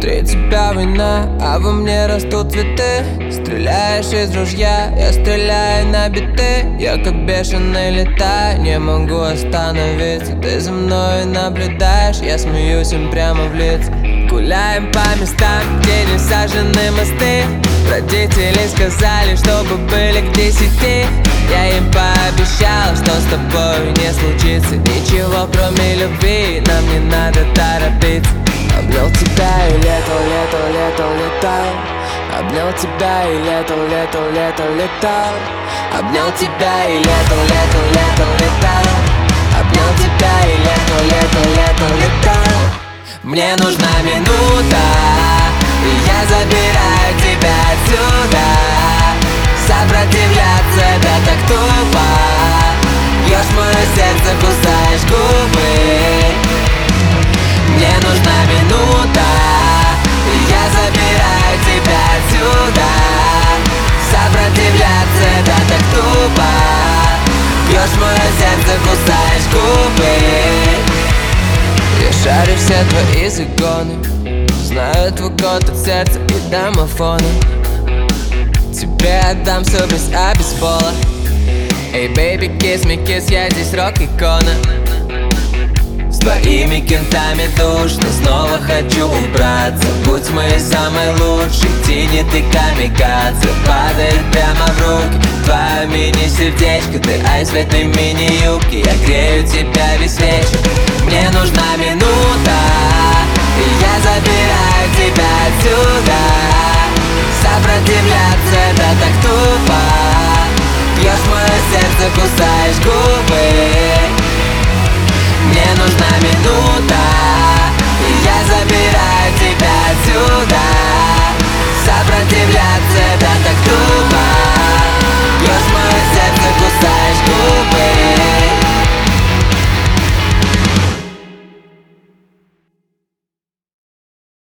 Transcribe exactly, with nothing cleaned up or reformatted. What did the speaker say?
Внутри тебя война, а во мне растут цветы. Стреляешь из ружья, я стреляю на биты. Я как бешеный летаю, не могу остановиться. Ты за мной наблюдаешь, я смеюсь им прямо в лица. Гуляем по местам, где не сажены мосты. Родители сказали, чтобы были к десяти. Я им пообещал, что с тобой не случится ничего, кроме любви. Нам не надо торопиться. Обнял тебя и летал, летал, летал, летал. Обнял тебя и летал, летал, летал, летал. Обнял тебя и летал, летал, летал, летал. Обнял тебя и летал, летал, летал, летал. Мне нужна минута, и я забираю тебя отсюда. Сопротивляться это так тупо. Бьешь мое сердце, кусаешь губы. Мне нужна минута, и я забираю тебя отсюда. Сопротивляться это так тупо. Бьешь мое сердце, кусаешь губы. Я шарю все твои загоны, знаю твой код от сердца и домофона. Тебе отдам все без обезбола. Эй, бэйби, kiss me, kiss, я здесь рок-икона. С твоими кентами душно, снова хочу убраться. Будь моей самой лучшей, тени ты камикадзе. Падает прямо в руки твое мини-сердечко. Ты айс в этой мини-юбке, я грею тебя весь вечер. Мне нужна минута, и я забираю тебя отсюда. Сопротивляться это так тупо. Бьешь мое сердце,